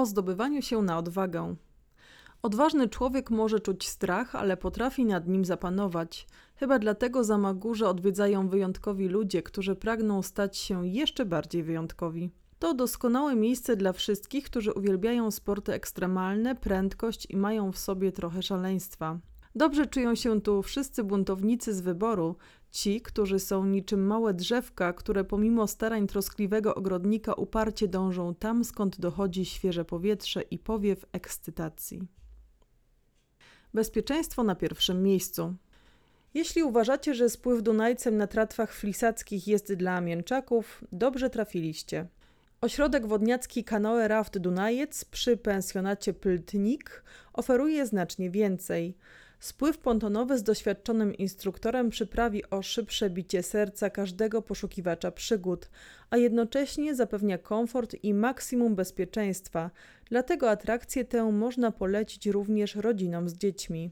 O zdobywaniu się na odwagę. Odważny człowiek może czuć strach, ale potrafi nad nim zapanować. Chyba dlatego Zamagórze odwiedzają wyjątkowi ludzie, którzy pragną stać się jeszcze bardziej wyjątkowi. To doskonałe miejsce dla wszystkich, którzy uwielbiają sporty ekstremalne, prędkość i mają w sobie trochę szaleństwa. Dobrze czują się tu wszyscy buntownicy z wyboru, ci, którzy są niczym małe drzewka, które pomimo starań troskliwego ogrodnika uparcie dążą tam, skąd dochodzi świeże powietrze i powiew ekscytacji. Bezpieczeństwo na pierwszym miejscu. Jeśli uważacie, że spływ Dunajcem na tratwach flisackich jest dla mięczaków, dobrze trafiliście. Ośrodek wodniacki Canoe Raft Dunajec przy pensjonacie Pyltnik oferuje znacznie więcej. Spływ pontonowy z doświadczonym instruktorem przyprawi o szybsze bicie serca każdego poszukiwacza przygód, a jednocześnie zapewnia komfort i maksimum bezpieczeństwa, dlatego atrakcję tę można polecić również rodzinom z dziećmi.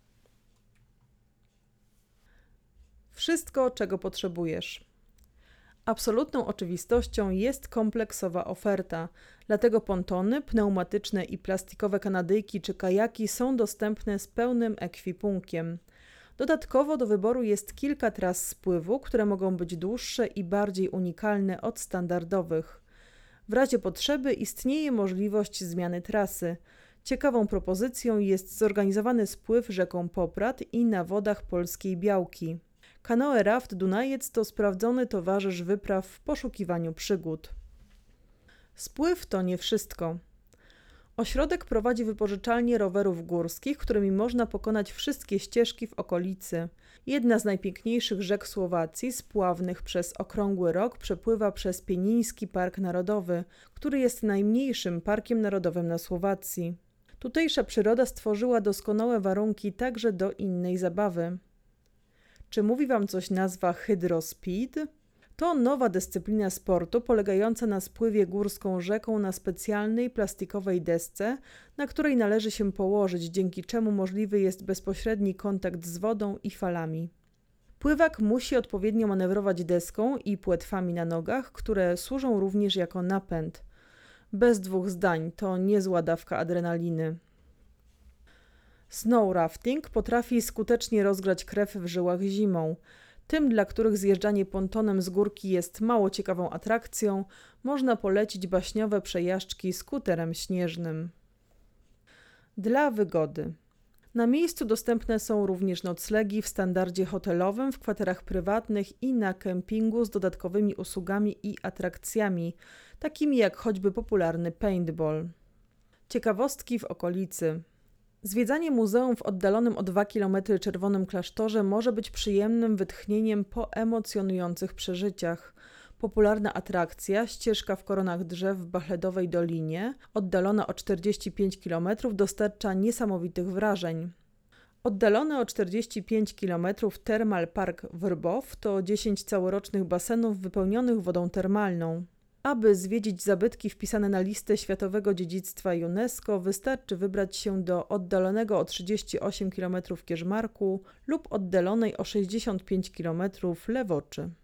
Wszystko, czego potrzebujesz. Absolutną oczywistością jest kompleksowa oferta, dlatego pontony, pneumatyczne i plastikowe kanadyjki czy kajaki są dostępne z pełnym ekwipunkiem. Dodatkowo do wyboru jest kilka tras spływu, które mogą być dłuższe i bardziej unikalne od standardowych. W razie potrzeby istnieje możliwość zmiany trasy. Ciekawą propozycją jest zorganizowany spływ rzeką Poprad i na wodach Polskiej Białki. Canoe Raft Dunajec to sprawdzony towarzysz wypraw w poszukiwaniu przygód. Spływ to nie wszystko. Ośrodek prowadzi wypożyczalnię rowerów górskich, którymi można pokonać wszystkie ścieżki w okolicy. Jedna z najpiękniejszych rzek Słowacji, spławnych przez okrągły rok, przepływa przez Pieniński Park Narodowy, który jest najmniejszym parkiem narodowym na Słowacji. Tutejsza przyroda stworzyła doskonałe warunki także do innej zabawy. Czy mówi Wam coś nazwa Hydrospeed? To nowa dyscyplina sportu polegająca na spływie górską rzeką na specjalnej plastikowej desce, na której należy się położyć, dzięki czemu możliwy jest bezpośredni kontakt z wodą i falami. Pływak musi odpowiednio manewrować deską i płetwami na nogach, które służą również jako napęd. Bez dwóch zdań, to niezła dawka adrenaliny. Snow rafting potrafi skutecznie rozgrzać krew w żyłach zimą. Tym, dla których zjeżdżanie pontonem z górki jest mało ciekawą atrakcją, można polecić baśniowe przejażdżki skuterem śnieżnym. Dla wygody. Na miejscu dostępne są również noclegi w standardzie hotelowym, w kwaterach prywatnych i na kempingu z dodatkowymi usługami i atrakcjami, takimi jak choćby popularny paintball. Ciekawostki w okolicy. Zwiedzanie muzeum w oddalonym o 2 km Czerwonym Klasztorze może być przyjemnym wytchnieniem po emocjonujących przeżyciach. Popularna atrakcja, ścieżka w koronach drzew w Bachledowej Dolinie, oddalona o 45 km, dostarcza niesamowitych wrażeń. Oddalony o 45 km Thermal Park Wrbow to 10 całorocznych basenów wypełnionych wodą termalną. Aby zwiedzić zabytki wpisane na listę Światowego Dziedzictwa UNESCO, wystarczy wybrać się do oddalonego o 38 km Kierzmarku lub oddalonej o 65 km Lewoczy.